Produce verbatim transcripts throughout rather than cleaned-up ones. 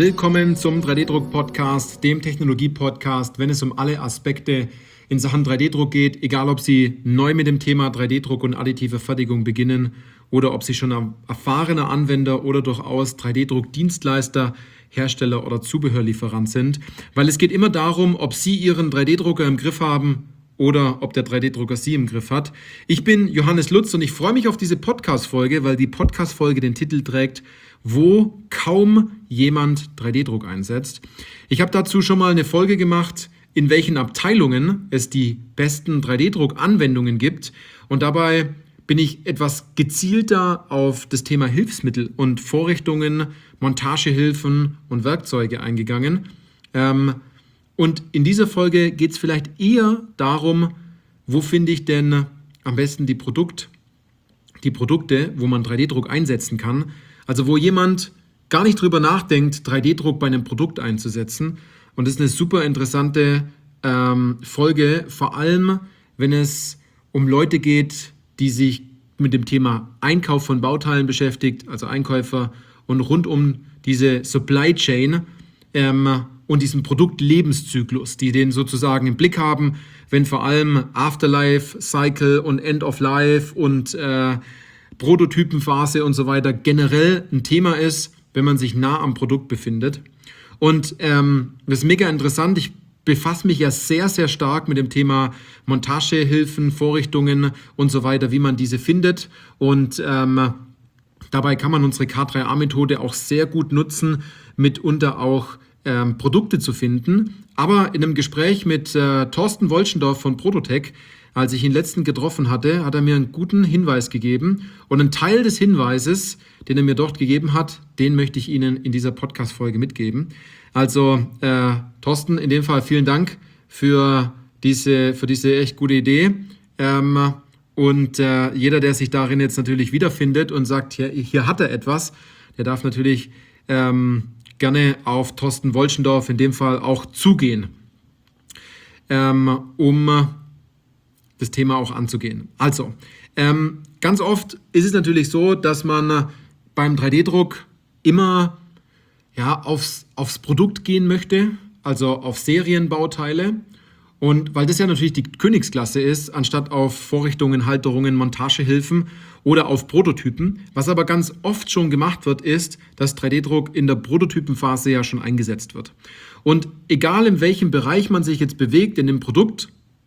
Willkommen zum drei D-Druck-Podcast, dem Technologie-Podcast, wenn es um alle Aspekte in Sachen drei D-Druck geht, egal ob Sie neu mit dem Thema drei D-Druck und additive Fertigung beginnen oder ob Sie schon ein erfahrener Anwender oder durchaus drei D-Druck-Dienstleister, Hersteller oder Zubehörlieferant sind. Weil es geht immer darum, ob Sie Ihren drei D-Drucker im Griff haben oder ob der drei D-Drucker Sie im Griff hat. Ich bin Johannes Lutz und ich freue mich auf diese Podcast-Folge, weil die Podcast-Folge den Titel trägt, wo kaum jemand drei D-Druck einsetzt. Ich habe dazu schon mal eine Folge gemacht, in welchen Abteilungen es die besten drei D-Druck-Anwendungen gibt. Und dabei bin ich etwas gezielter auf das Thema Hilfsmittel und Vorrichtungen, Montagehilfen und Werkzeuge eingegangen. Ähm, und in dieser Folge geht es vielleicht eher darum, wo finde ich denn am besten die, Produkt, die Produkte, wo man drei D-Druck einsetzen kann. Also wo jemand gar nicht drüber nachdenkt, drei D-Druck bei einem Produkt einzusetzen. Und das ist eine super interessante ähm, Folge, vor allem wenn es um Leute geht, die sich mit dem Thema Einkauf von Bauteilen beschäftigt, also Einkäufer und rund um diese Supply Chain ähm, und diesen Produktlebenszyklus, die den sozusagen im Blick haben, wenn vor allem Afterlife, Cycle und End of Life und äh, Prototypenphase und so weiter generell ein Thema ist, wenn man sich nah am Produkt befindet. Und ähm, das ist mega interessant. Ich befasse mich ja sehr, sehr stark mit dem Thema Montagehilfen, Vorrichtungen und so weiter, wie man diese findet. Und ähm, dabei kann man unsere K drei A-Methode auch sehr gut nutzen, mitunter auch ähm, Produkte zu finden. Aber in einem Gespräch mit äh, Thorsten Wolschendorf von Prototech, als ich ihn letztens getroffen hatte, hat er mir einen guten Hinweis gegeben. Und einen Teil des Hinweises, den er mir dort gegeben hat, den möchte ich Ihnen in dieser Podcast-Folge mitgeben. Also, äh, Thorsten, in dem Fall vielen Dank für diese, für diese echt gute Idee. Ähm, und äh, jeder, der sich darin jetzt natürlich wiederfindet und sagt, hier, hier hat er etwas, der darf natürlich ähm, gerne auf Thorsten Wolschendorf in dem Fall auch zugehen, ähm, um das Thema auch anzugehen. Also, ähm, ganz oft ist es natürlich so, dass man beim drei D-Druck immer ja, aufs, aufs Produkt gehen möchte, also auf Serienbauteile. Und weil das ja natürlich die Königsklasse ist, anstatt auf Vorrichtungen, Halterungen, Montagehilfen oder auf Prototypen. Was aber ganz oft schon gemacht wird, ist, dass drei D-Druck in der Prototypenphase ja schon eingesetzt wird. Und egal in welchem Bereich man sich jetzt bewegt in dem Produkt,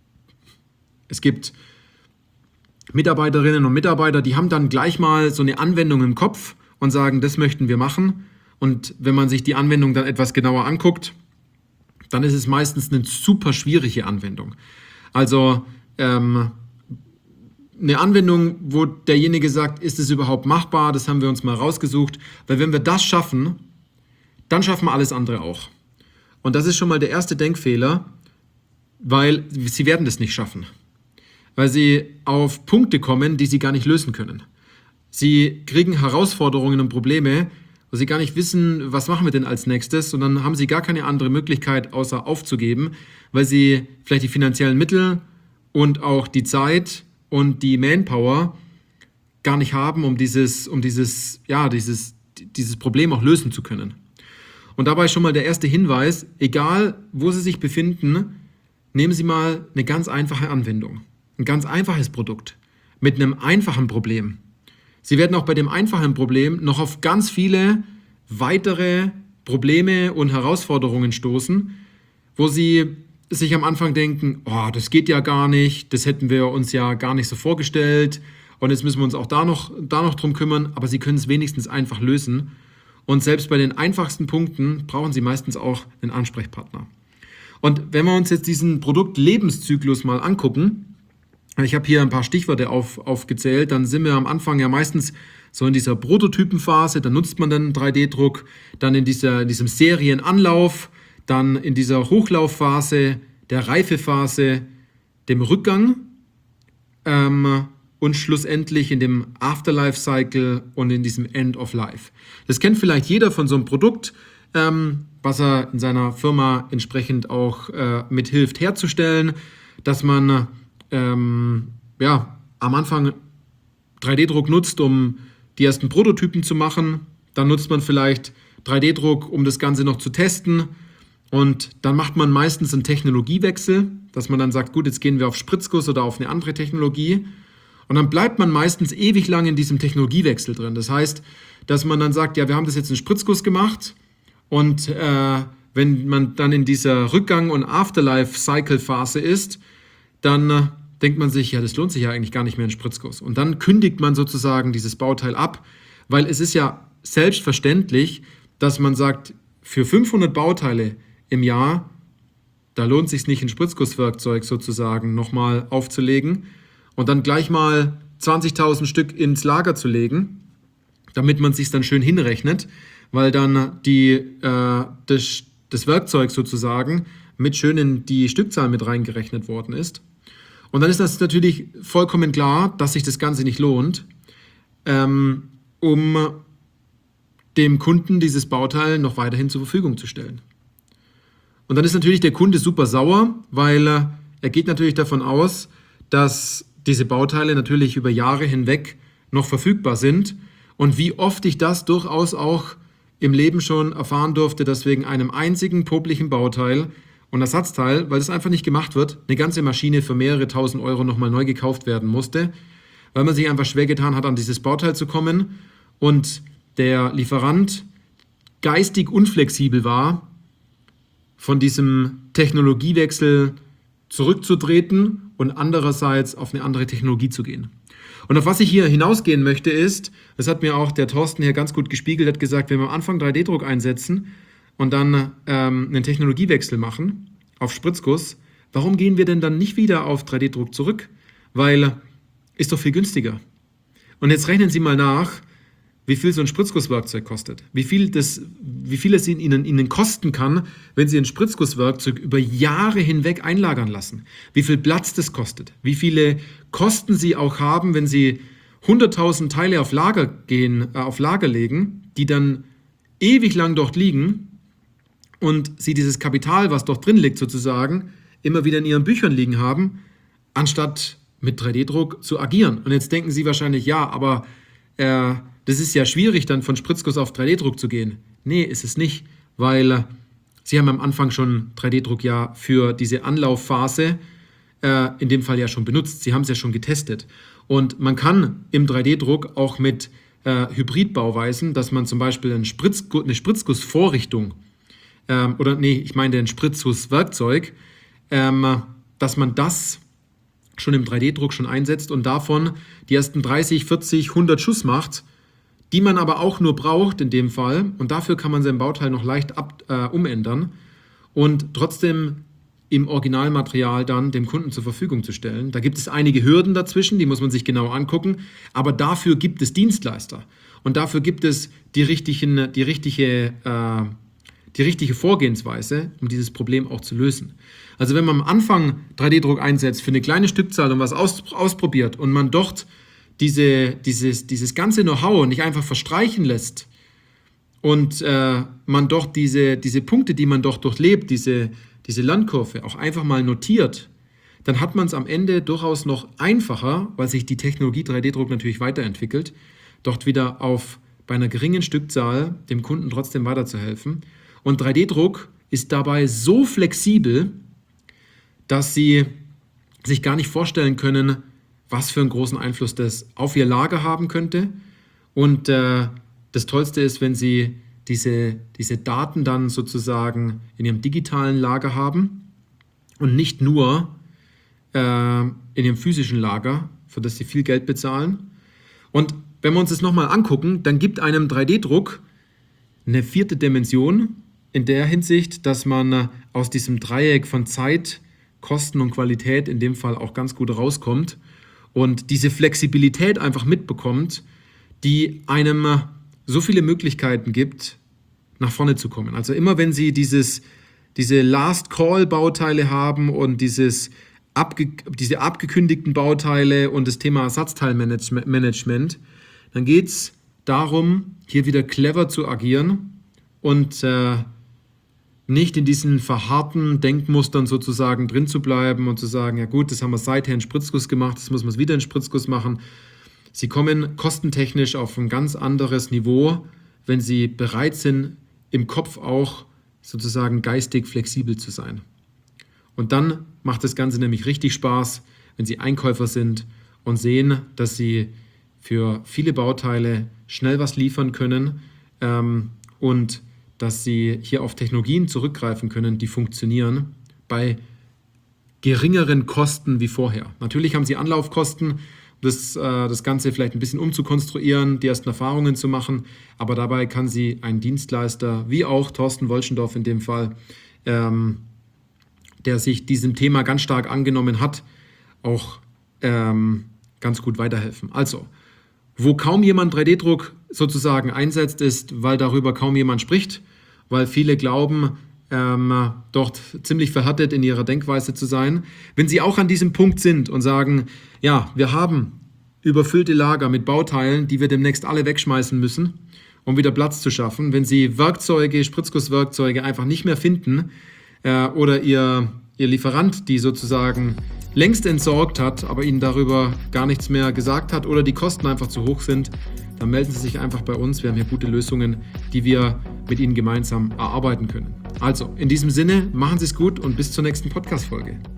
es gibt Mitarbeiterinnen und Mitarbeiter, die haben dann gleich mal so eine Anwendung im Kopf und sagen, das möchten wir machen. Und wenn man sich die Anwendung dann etwas genauer anguckt, dann ist es meistens eine super schwierige Anwendung. Also ähm, eine Anwendung, wo derjenige sagt, ist es überhaupt machbar, das haben wir uns mal rausgesucht. Weil wenn wir das schaffen, dann schaffen wir alles andere auch. Und das ist schon mal der erste Denkfehler, weil sie werden das nicht schaffen. Weil sie auf Punkte kommen, die sie gar nicht lösen können. Sie kriegen Herausforderungen und Probleme, wo sie gar nicht wissen, was machen wir denn als nächstes, und dann haben sie gar keine andere Möglichkeit, außer aufzugeben, weil sie vielleicht die finanziellen Mittel und auch die Zeit und die Manpower gar nicht haben, um dieses, um dieses, ja, dieses, dieses Problem auch lösen zu können. Und dabei schon mal der erste Hinweis, egal wo Sie sich befinden, nehmen Sie mal eine ganz einfache Anwendung. Ein ganz einfaches Produkt mit einem einfachen Problem. Sie werden auch bei dem einfachen Problem noch auf ganz viele weitere Probleme und Herausforderungen stoßen, wo Sie sich am Anfang denken, oh, das geht ja gar nicht, das hätten wir uns ja gar nicht so vorgestellt und jetzt müssen wir uns auch da noch, da noch drum kümmern, aber Sie können es wenigstens einfach lösen. Und selbst bei den einfachsten Punkten brauchen Sie meistens auch einen Ansprechpartner. Und wenn wir uns jetzt diesen Produktlebenszyklus mal angucken, ich habe hier ein paar Stichworte auf, aufgezählt, dann sind wir am Anfang ja meistens so in dieser Prototypenphase, dann nutzt man dann drei D-Druck, dann in, dieser, in diesem Serienanlauf, dann in dieser Hochlaufphase, der Reifephase, dem Rückgang ähm, und schlussendlich in dem Afterlife-Cycle und in diesem End of Life. Das kennt vielleicht jeder von so einem Produkt, ähm, was er in seiner Firma entsprechend auch äh, mithilft herzustellen, dass man ähm, ja, am Anfang drei D-Druck nutzt, um die ersten Prototypen zu machen. Dann nutzt man vielleicht drei D Druck, um das Ganze noch zu testen. Und dann macht man meistens einen Technologiewechsel, dass man dann sagt, gut, jetzt gehen wir auf Spritzguss oder auf eine andere Technologie. Und dann bleibt man meistens ewig lang in diesem Technologiewechsel drin. Das heißt, dass man dann sagt, ja, wir haben das jetzt in Spritzguss gemacht und äh, wenn man dann in dieser Rückgang- und Afterlife-Cycle-Phase ist, dann äh, denkt man sich, ja, das lohnt sich ja eigentlich gar nicht mehr in Spritzguss. Und dann kündigt man sozusagen dieses Bauteil ab, weil es ist ja selbstverständlich, dass man sagt, für fünfhundert Bauteile im Jahr, da lohnt es sich nicht, ein Spritzgusswerkzeug sozusagen nochmal aufzulegen und dann gleich mal zwanzigtausend Stück ins Lager zu legen, damit man es sich dann schön hinrechnet, weil dann die, äh, das, das Werkzeug sozusagen mit schön in die Stückzahl mit reingerechnet worden ist. Und dann ist das natürlich vollkommen klar, dass sich das Ganze nicht lohnt, ähm, um dem Kunden dieses Bauteil noch weiterhin zur Verfügung zu stellen. Und dann ist natürlich der Kunde super sauer, weil äh, er geht natürlich davon aus, dass diese Bauteile natürlich über Jahre hinweg noch verfügbar sind. Und wie oft ich das durchaus auch im Leben schon erfahren durfte, dass wegen einem einzigen poplichen Bauteil und Ersatzteil, weil das einfach nicht gemacht wird, eine ganze Maschine für mehrere tausend Euro nochmal neu gekauft werden musste, weil man sich einfach schwer getan hat, an dieses Bauteil zu kommen und der Lieferant geistig unflexibel war, von diesem Technologiewechsel zurückzutreten und andererseits auf eine andere Technologie zu gehen. Und auf was ich hier hinausgehen möchte ist, das hat mir auch der Thorsten hier ganz gut gespiegelt, hat gesagt, wenn wir am Anfang drei D Druck einsetzen und dann ähm, einen Technologiewechsel machen auf Spritzguss, warum gehen wir denn dann nicht wieder auf drei D Druck zurück? Weil ist doch viel günstiger. Und jetzt rechnen Sie mal nach, wie viel so ein Spritzgusswerkzeug kostet, wie viel, das, wie viel es Ihnen, Ihnen kosten kann, wenn Sie ein Spritzgusswerkzeug über Jahre hinweg einlagern lassen, wie viel Platz das kostet, wie viele Kosten Sie auch haben, wenn Sie hunderttausend Teile auf Lager gehen, äh, auf Lager legen, die dann ewig lang dort liegen und Sie dieses Kapital, was dort drin liegt sozusagen, immer wieder in Ihren Büchern liegen haben, anstatt mit drei D Druck zu agieren. Und jetzt denken Sie wahrscheinlich, ja, aber äh, das ist ja schwierig, dann von Spritzguss auf drei D Druck zu gehen. Nee, ist es nicht, weil äh, Sie haben am Anfang schon drei D Druck ja für diese Anlaufphase äh, in dem Fall ja schon benutzt. Sie haben es ja schon getestet. Und man kann im drei D Druck auch mit äh, Hybridbauweisen, dass man zum Beispiel einen Spritzgu- eine Spritzgussvorrichtung ähm, oder nee, ich meine ein Spritzgusswerkzeug, ähm, dass man das schon im drei D Druck schon einsetzt und davon die ersten dreißig, vierzig, hundert Schuss macht, die man aber auch nur braucht in dem Fall. Und dafür kann man sein Bauteil noch leicht ab, äh, umändern und trotzdem im Originalmaterial dann dem Kunden zur Verfügung zu stellen. Da gibt es einige Hürden dazwischen, die muss man sich genau angucken. Aber dafür gibt es Dienstleister. Und dafür gibt es die, richtigen, die, richtige, äh, die richtige Vorgehensweise, um dieses Problem auch zu lösen. Also wenn man am Anfang drei D Druck einsetzt für eine kleine Stückzahl und was aus, ausprobiert und man dort diese, dieses, dieses ganze Know-how nicht einfach verstreichen lässt und äh, man doch diese, diese Punkte, die man doch durchlebt, diese, diese Lernkurve auch einfach mal notiert, dann hat man es am Ende durchaus noch einfacher, weil sich die Technologie drei D Druck natürlich weiterentwickelt, dort wieder auf bei einer geringen Stückzahl dem Kunden trotzdem weiterzuhelfen. Und drei D Druck ist dabei so flexibel, dass Sie sich gar nicht vorstellen können, was für einen großen Einfluss das auf Ihr Lager haben könnte. Und äh, das Tollste ist, wenn Sie diese, diese Daten dann sozusagen in Ihrem digitalen Lager haben und nicht nur äh, in Ihrem physischen Lager, für das Sie viel Geld bezahlen. Und wenn wir uns das nochmal angucken, dann gibt einem drei D Druck eine vierte Dimension in der Hinsicht, dass man aus diesem Dreieck von Zeit, Kosten und Qualität in dem Fall auch ganz gut rauskommt und diese Flexibilität einfach mitbekommt, die einem so viele Möglichkeiten gibt, nach vorne zu kommen. Also immer wenn Sie dieses, diese Last-Call-Bauteile haben und dieses abge, diese abgekündigten Bauteile und das Thema Ersatzteilmanagement, dann geht es darum, hier wieder clever zu agieren und äh, nicht in diesen verharrten Denkmustern sozusagen drin zu bleiben und zu sagen, ja gut, das haben wir seither in Spritzguss gemacht, das muss man wieder in Spritzguss machen. Sie kommen kostentechnisch auf ein ganz anderes Niveau, wenn Sie bereit sind, im Kopf auch sozusagen geistig flexibel zu sein. Und dann macht das Ganze nämlich richtig Spaß, wenn Sie Einkäufer sind und sehen, dass Sie für viele Bauteile schnell was liefern können ähm, und dass Sie hier auf Technologien zurückgreifen können, die funktionieren bei geringeren Kosten wie vorher. Natürlich haben Sie Anlaufkosten, das, äh, das Ganze vielleicht ein bisschen umzukonstruieren, die ersten Erfahrungen zu machen, aber dabei kann Sie ein Dienstleister, wie auch Thorsten Wolschendorf in dem Fall, ähm, der sich diesem Thema ganz stark angenommen hat, auch ähm, ganz gut weiterhelfen. Also, wo kaum jemand drei D Druck sozusagen einsetzt, ist, weil darüber kaum jemand spricht, weil viele glauben, ähm, dort ziemlich verhärtet in ihrer Denkweise zu sein. Wenn Sie auch an diesem Punkt sind und sagen, ja, wir haben überfüllte Lager mit Bauteilen, die wir demnächst alle wegschmeißen müssen, um wieder Platz zu schaffen, wenn Sie Werkzeuge, Spritzgusswerkzeuge einfach nicht mehr finden äh, oder Ihr, Ihr Lieferant die sozusagen längst entsorgt hat, aber Ihnen darüber gar nichts mehr gesagt hat oder die Kosten einfach zu hoch sind, dann melden Sie sich einfach bei uns. Wir haben hier gute Lösungen, die wir mit Ihnen gemeinsam erarbeiten können. Also, in diesem Sinne, machen Sie es gut und bis zur nächsten Podcast-Folge.